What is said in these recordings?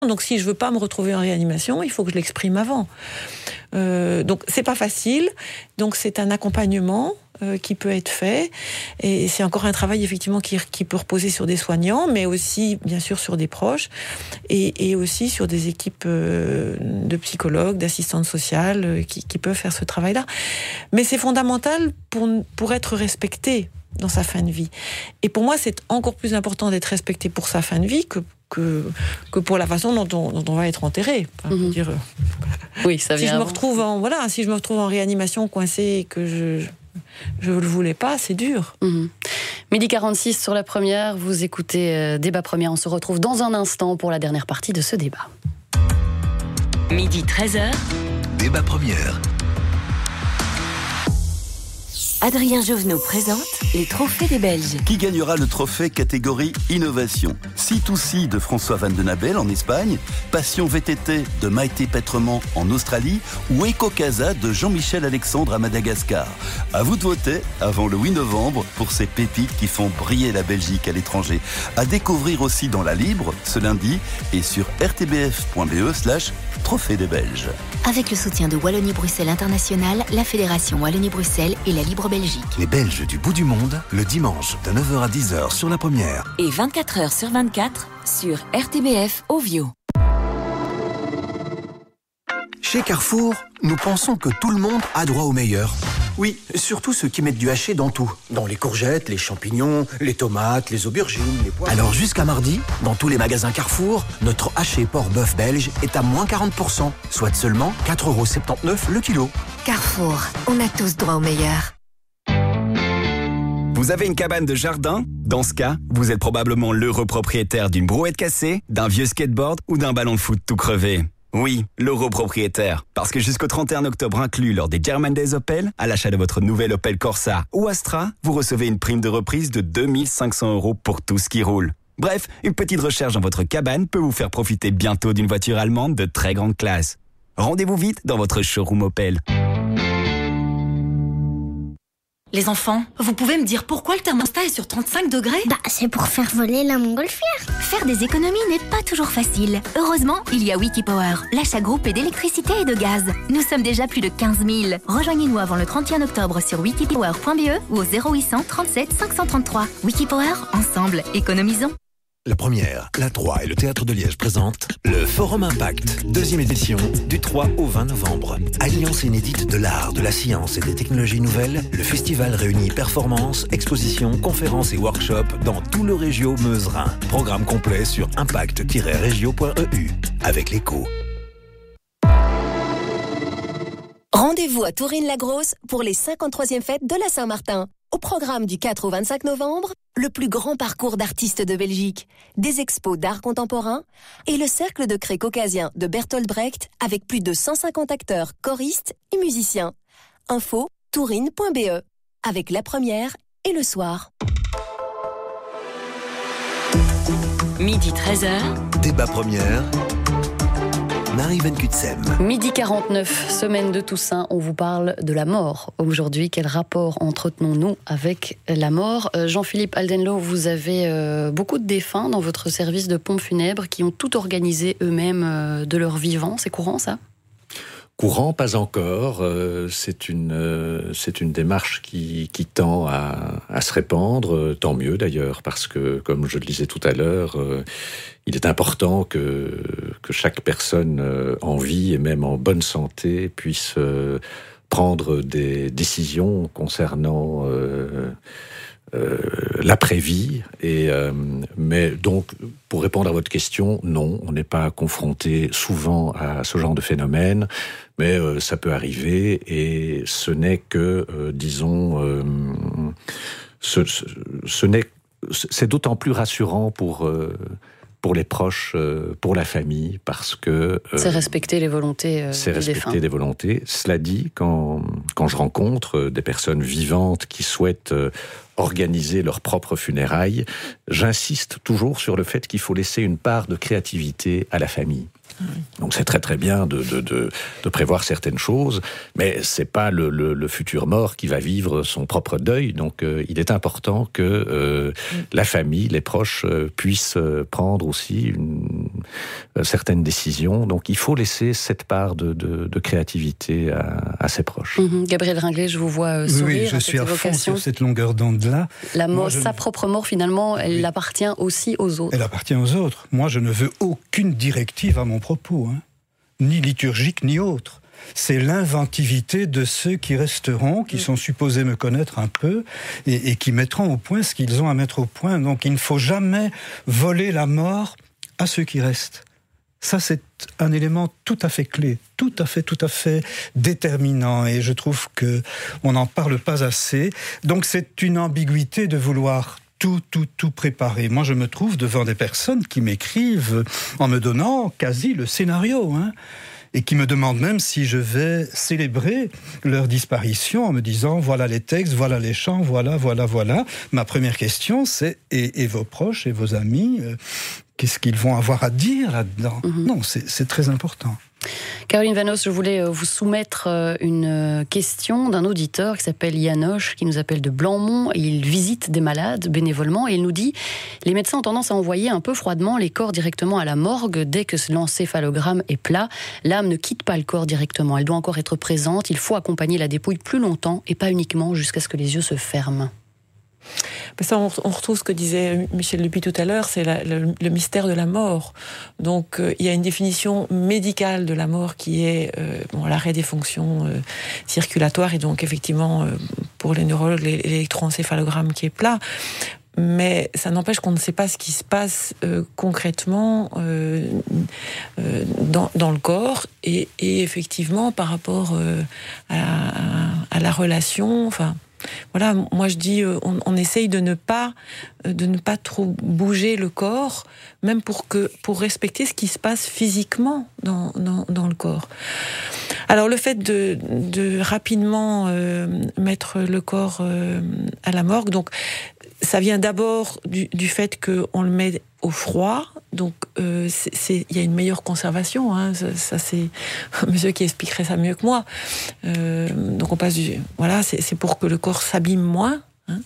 Donc si je veux pas me retrouver en réanimation, il faut que je l'exprime avant. Donc c'est pas facile. Donc c'est un accompagnement qui peut être fait. Et c'est encore un travail effectivement qui peut reposer sur des soignants, mais aussi bien sûr sur des proches et aussi sur des équipes de psychologues, d'assistantes sociales qui peuvent faire ce travail-là. Mais c'est fondamental pour être respecté dans sa fin de vie. Et pour moi, c'est encore plus important d'être respecté pour sa fin de vie que pour la façon dont on va être enterré. Enfin, dire, oui, ça vient. Si je me retrouve en réanimation coincée et que je le voulais pas, c'est dur. 12h46 sur la première, vous écoutez Débat Première. On se retrouve dans un instant pour la dernière partie de ce débat. 12h13. Débat Première. Adrien Jovenot présente les trophées des Belges. Qui gagnera le trophée catégorie Innovation? C2C de François Van den Abel en Espagne, Passion VTT de Maïté Pétrement en Australie ou Eco-Casa de Jean-Michel Alexandre à Madagascar. À vous de voter avant le 8 novembre pour ces pépites qui font briller la Belgique à l'étranger. À découvrir aussi dans La Libre ce lundi et sur rtbf.be/trophée des Belges. Avec le soutien de Wallonie-Bruxelles International, la Fédération Wallonie-Bruxelles et la Libre Belgique. Les Belges du bout du monde, le dimanche de 9h à 10h sur la première. Et 24h sur 24 sur RTBF Ovio. Chez Carrefour, nous pensons que tout le monde a droit au meilleur. Oui, surtout ceux qui mettent du haché dans tout. Dans les courgettes, les champignons, les tomates, les aubergines, les poivrons. Alors jusqu'à mardi, dans tous les magasins Carrefour, notre haché porc-bœuf belge est à moins 40%, soit seulement 4,79€ le kilo. Carrefour, on a tous droit au meilleur. Vous avez une cabane de jardin? Dans ce cas, vous êtes probablement l'heureux propriétaire d'une brouette cassée, d'un vieux skateboard ou d'un ballon de foot tout crevé. Oui, l'euro propriétaire. Parce que jusqu'au 31 octobre inclus lors des German Days Opel, à l'achat de votre nouvelle Opel Corsa ou Astra, vous recevez une prime de reprise de 2500 € pour tout ce qui roule. Bref, une petite recherche dans votre cabane peut vous faire profiter bientôt d'une voiture allemande de très grande classe. Rendez-vous vite dans votre showroom Opel. Les enfants, vous pouvez me dire pourquoi le thermostat est sur 35 degrés ? C'est pour faire voler la montgolfière. Faire des économies n'est pas toujours facile. Heureusement, il y a Wikipower, l'achat groupé d'électricité et de gaz. Nous sommes déjà plus de 15 000. Rejoignez-nous avant le 31 octobre sur wikipower.be ou au 0800 37 533. Wikipower, ensemble, économisons. La première, la 3 et le Théâtre de Liège présentent le Forum Impact, 2e édition, du 3 au 20 novembre. Alliance inédite de l'art, de la science et des technologies nouvelles, le festival réunit performances, expositions, conférences et workshops dans tout le Régio Meuse-Rhin. Programme complet sur impact-regio.eu avec l'écho. Rendez-vous à Tourine-la-Grosse pour les 53e fêtes de la Saint-Martin. Au programme du 4 au 25 novembre, le plus grand parcours d'artistes de Belgique, des expos d'art contemporain et le cercle de cré caucasien de Bertolt Brecht avec plus de 150 acteurs, choristes et musiciens. Info tourine.be avec la première et le soir. Midi 13h. Débat Première. Marie Van Kutsem. 12h49, semaine de Toussaint, on vous parle de la mort. Aujourd'hui, quel rapport entretenons-nous avec la mort ? Jean-Philippe Aldenlo, vous avez beaucoup de défunts dans votre service de pompes funèbres qui ont tout organisé eux-mêmes de leur vivant. C'est courant, ça ? Courant, pas encore. C'est une démarche qui tend à se répandre, tant mieux d'ailleurs, parce que, comme je le disais tout à l'heure, il est important que chaque personne en vie et même en bonne santé puisse prendre des décisions concernant l'après-vie. Mais donc, pour répondre à votre question, non, on n'est pas confronté souvent à ce genre de phénomène, mais ça peut arriver et ce n'est que, c'est d'autant plus rassurant pour les proches, pour la famille, parce que... c'est respecter les volontés c'est des respecter défunts. des volontés. Cela dit, quand je rencontre des personnes vivantes qui souhaitent organiser leurs propres funérailles, j'insiste toujours sur le fait qu'il faut laisser une part de créativité à la famille. Donc c'est très très bien de prévoir certaines choses, mais c'est pas le futur mort qui va vivre son propre deuil. Donc il est important que la famille, les proches puissent prendre aussi certaines décisions. Donc il faut laisser cette part de créativité à ses proches. Gabriel Ringlet, je vous vois sourire. Oui, je suis à fond sur cette longueur d'onde-là. La mort, sa propre mort, finalement, elle appartient aussi aux autres. Elle appartient aux autres. Moi, je ne veux aucune directive à mon propos, ni liturgique, ni autre. C'est l'inventivité de ceux qui resteront, qui sont supposés me connaître un peu, et qui mettront au point ce qu'ils ont à mettre au point. Donc il ne faut jamais voler la mort à ceux qui restent. Ça, c'est un élément tout à fait clé, tout à fait déterminant, et je trouve qu'on n'en parle pas assez. Donc c'est une ambiguïté de vouloir tout préparer. Moi, je me trouve devant des personnes qui m'écrivent en me donnant quasi le scénario, et qui me demandent même si je vais célébrer leur disparition en me disant voilà les textes, voilà les chants, voilà. Ma première question, c'est et vos proches et vos amis, qu'est-ce qu'ils vont avoir à dire là-dedans ? Non, c'est très important. Caroline Vanos, je voulais vous soumettre une question d'un auditeur qui s'appelle Yanoche, qui nous appelle de Blanmont. Il visite des malades bénévolement et il nous dit « Les médecins ont tendance à envoyer un peu froidement les corps directement à la morgue dès que l'encéphalogramme est plat. L'âme ne quitte pas le corps directement, elle doit encore être présente. Il faut accompagner la dépouille plus longtemps et pas uniquement jusqu'à ce que les yeux se ferment. » Ça, on retrouve ce que disait Michel Dupuy tout à l'heure, c'est le mystère de la mort. Donc, il y a une définition médicale de la mort qui est l'arrêt des fonctions circulatoires, et donc effectivement, pour les neurologues, l'électroencéphalogramme qui est plat. Mais ça n'empêche qu'on ne sait pas ce qui se passe concrètement dans le corps, et effectivement par rapport à la relation, voilà, moi je dis, on essaye de ne pas trop bouger le corps, même pour respecter ce qui se passe physiquement dans le corps. Alors le fait de rapidement mettre le corps à la morgue, donc ça vient d'abord du fait qu'on le met au froid, donc il y a une meilleure conservation, ça c'est monsieur qui expliquerait ça mieux que moi. Donc on passe c'est pour que le corps s'abîme moins.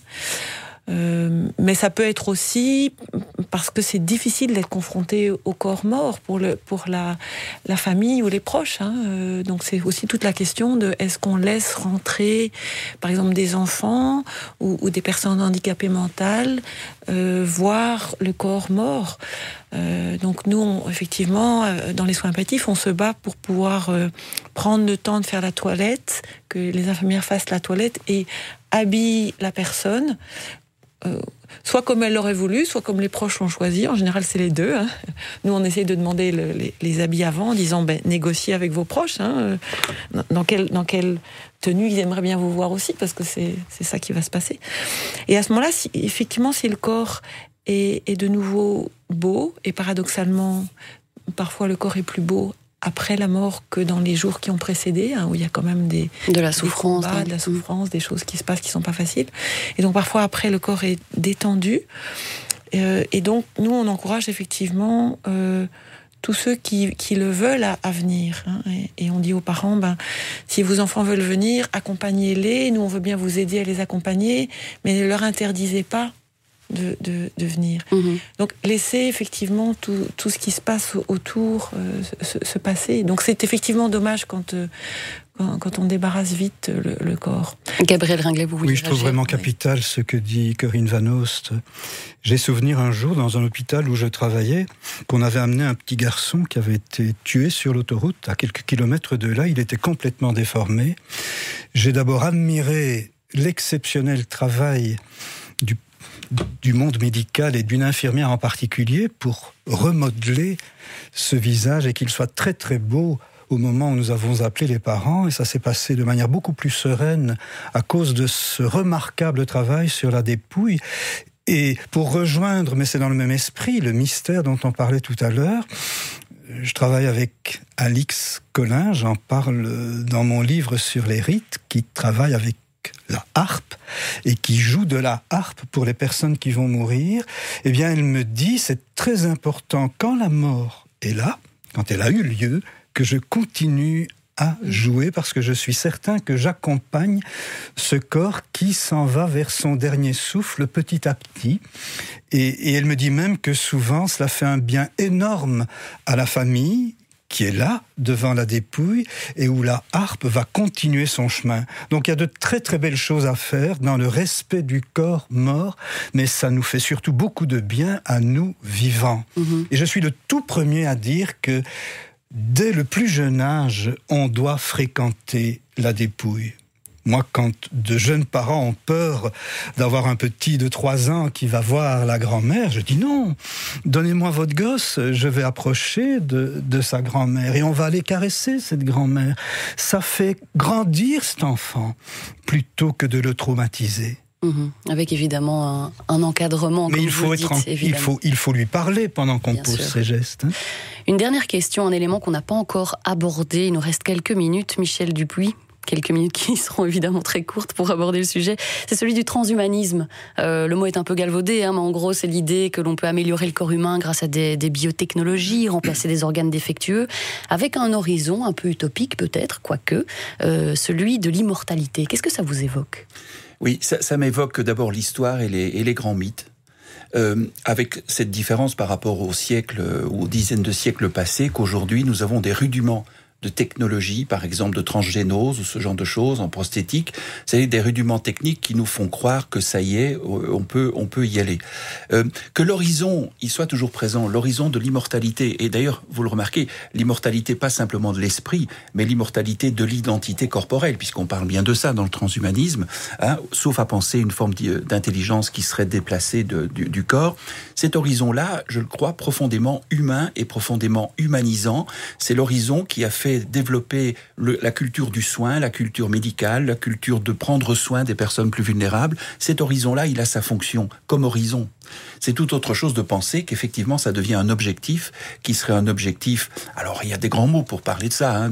Mais ça peut être aussi parce que c'est difficile d'être confronté au corps mort pour la famille ou les proches. Donc c'est aussi toute la question de est-ce qu'on laisse rentrer, par exemple, des enfants ou des personnes handicapées mentales voir le corps mort. Donc nous, effectivement, dans les soins palliatifs, on se bat pour pouvoir prendre le temps de faire la toilette, que les infirmières fassent la toilette et habillent la personne, soit comme elle l'aurait voulu, soit comme les proches l'ont choisi. En général, c'est les deux. Nous, on essaie de demander les habits avant, en disant négociez avec vos proches. Dans quelle tenue ils aimeraient bien vous voir aussi, parce que c'est ça qui va se passer. Et à ce moment-là, si le corps est de nouveau beau, et paradoxalement, parfois le corps est plus beau après la mort que dans les jours qui ont précédé, où il y a quand même de la souffrance, des choses qui se passent qui sont pas faciles. Et donc parfois après le corps est détendu. Et donc nous on encourage effectivement tous ceux qui le veulent à venir. Et on dit aux parents, si vos enfants veulent venir, accompagnez-les. Nous on veut bien vous aider à les accompagner, mais ne leur interdisez pas de venir. Donc laisser effectivement tout ce qui se passe autour se passer. Donc c'est effectivement dommage quand on débarrasse vite le corps. Gabriel Ringlet, vous voulez je trouve vraiment capital ce que dit Corinne Van Oost. J'ai souvenir un jour dans un hôpital où je travaillais qu'on avait amené un petit garçon qui avait été tué sur l'autoroute à quelques kilomètres de là. Il était complètement déformé. J'ai d'abord admiré l'exceptionnel travail du monde médical et d'une infirmière en particulier pour remodeler ce visage et qu'il soit très très beau au moment où nous avons appelé les parents, et ça s'est passé de manière beaucoup plus sereine à cause de ce remarquable travail sur la dépouille. Et pour rejoindre, mais c'est dans le même esprit, le mystère dont on parlait tout à l'heure, je travaille avec Alix Collin, j'en parle dans mon livre sur les rites, qui travaille avec la harpe et qui joue de la harpe pour les personnes qui vont mourir. Eh bien, elle me dit, c'est très important, quand la mort est là, quand elle a eu lieu, que je continue à jouer parce que je suis certain que j'accompagne ce corps qui s'en va vers son dernier souffle petit à petit. Et elle me dit même que souvent cela fait un bien énorme à la famille qui est là, devant la dépouille, et où la harpe va continuer son chemin. Donc il y a de très très belles choses à faire dans le respect du corps mort, mais ça nous fait surtout beaucoup de bien à nous vivants. Et je suis le tout premier à dire que dès le plus jeune âge, on doit fréquenter la dépouille. Moi, quand de jeunes parents ont peur d'avoir un petit de 3 ans qui va voir la grand-mère, je dis non, donnez-moi votre gosse, je vais approcher de sa grand-mère et on va aller caresser cette grand-mère. Ça fait grandir cet enfant plutôt que de le traumatiser. Avec évidemment un encadrement. Mais il faut lui parler pendant qu'on pose ses gestes. Une dernière question, un élément qu'on n'a pas encore abordé. Il nous reste quelques minutes, Michel Dupuis. Quelques minutes qui seront évidemment très courtes pour aborder le sujet. C'est celui du transhumanisme. Le mot est un peu galvaudé, mais en gros, c'est l'idée que l'on peut améliorer le corps humain grâce à des biotechnologies, remplacer des organes défectueux, avec un horizon un peu utopique peut-être, quoique, celui de l'immortalité. Qu'est-ce que ça vous évoque ? Oui, ça m'évoque d'abord l'histoire et les grands mythes. Avec cette différence par rapport aux siècles, aux dizaines de siècles passés, qu'aujourd'hui nous avons des rudiments de technologie, par exemple de transgénose ou ce genre de choses en prosthétique, c'est des rudiments techniques qui nous font croire que ça y est, on peut y aller. Que l'horizon, il soit toujours présent, l'horizon de l'immortalité, et d'ailleurs, vous le remarquez, l'immortalité pas simplement de l'esprit, mais l'immortalité de l'identité corporelle, puisqu'on parle bien de ça dans le transhumanisme, sauf à penser une forme d'intelligence qui serait déplacée du corps. Cet horizon-là, je le crois, profondément humain et profondément humanisant. C'est l'horizon qui a fait développer la culture du soin, la culture médicale, la culture de prendre soin des personnes plus vulnérables. Cet horizon-là, il a sa fonction comme horizon. C'est tout autre chose de penser qu'effectivement ça devient un objectif qui serait un objectif. Alors il y a des grands mots pour parler de ça,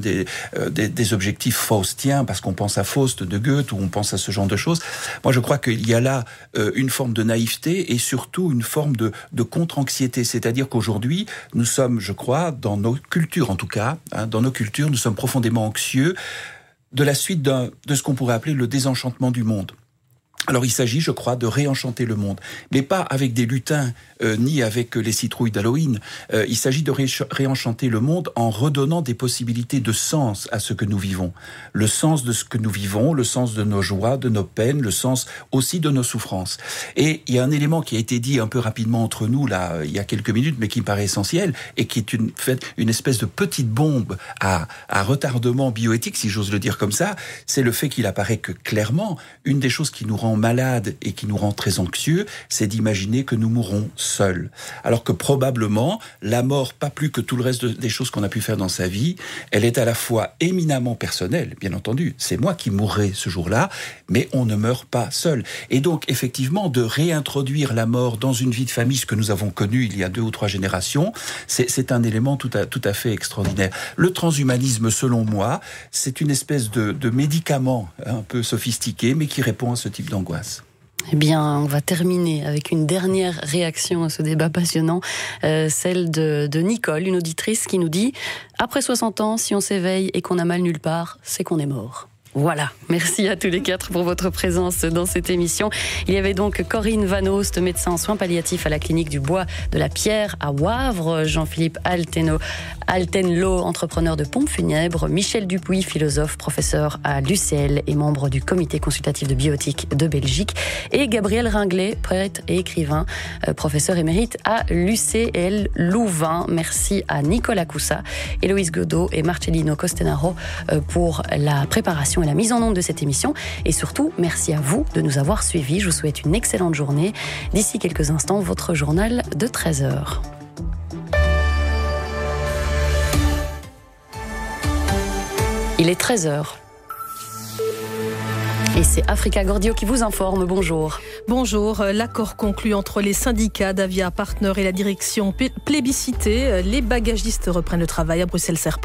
des objectifs faustiens, parce qu'on pense à Faust de Goethe ou on pense à ce genre de choses. Moi je crois qu'il y a là une forme de naïveté et surtout une forme de contre-anxiété. C'est-à-dire qu'aujourd'hui nous sommes, je crois, dans nos cultures en tout cas, dans nos cultures, nous sommes profondément anxieux de la suite de ce qu'on pourrait appeler le désenchantement du monde. Alors il s'agit, je crois, de réenchanter le monde, mais pas avec des lutins, ni avec les citrouilles d'Halloween. Il s'agit de réenchanter le monde en redonnant des possibilités de sens à ce que nous vivons. Le sens de ce que nous vivons, le sens de nos joies, de nos peines, le sens aussi de nos souffrances. Et il y a un élément qui a été dit un peu rapidement entre nous, là, il y a quelques minutes, mais qui me paraît essentiel, et qui est une espèce de petite bombe à retardement bioéthique, si j'ose le dire comme ça, c'est le fait qu'il apparaît que clairement, une des choses qui nous rend malades et qui nous rend très anxieux, c'est d'imaginer que nous mourrons seuls. Alors que probablement, la mort, pas plus que tout le reste des choses qu'on a pu faire dans sa vie, elle est à la fois éminemment personnelle, bien entendu, c'est moi qui mourrai ce jour-là, mais on ne meurt pas seul. Et donc, effectivement, de réintroduire la mort dans une vie de famille, ce que nous avons connu il y a 2 ou 3 générations, c'est un élément tout à fait extraordinaire. Le transhumanisme, selon moi, c'est une espèce de médicament un peu sophistiqué, mais qui répond à ce type d'angoisse. Eh bien, on va terminer avec une dernière réaction à ce débat passionnant, celle de Nicole, une auditrice qui nous dit « Après 60 ans, si on s'éveille et qu'on a mal nulle part, c'est qu'on est mort ». Voilà, merci à tous les 4 pour votre présence dans cette émission. Il y avait donc Corinne Van Oost, médecin en soins palliatifs à la clinique du Bois de la Pierre à Wavre, Jean-Philippe Altenlo, entrepreneur de pompes funèbres, Michel Dupuis, philosophe, professeur à l'UCL et membre du comité consultatif de bioéthique de Belgique, et Gabriel Ringlet, poète et écrivain, professeur émérite à l'UCL Louvain. Merci à Nicolas Coussa, Héloïse Godot et Marcellino Costenaro pour la préparation et la mise en onde de cette émission. Et surtout, merci à vous de nous avoir suivis. Je vous souhaite une excellente journée. D'ici quelques instants, votre journal de 13h. Il est 13h. Et c'est Africa Gordio qui vous informe. Bonjour. Bonjour. L'accord conclu entre les syndicats d'Avia Partners et la direction plébiscitée. Les bagagistes reprennent le travail à Bruxelles-Serpent.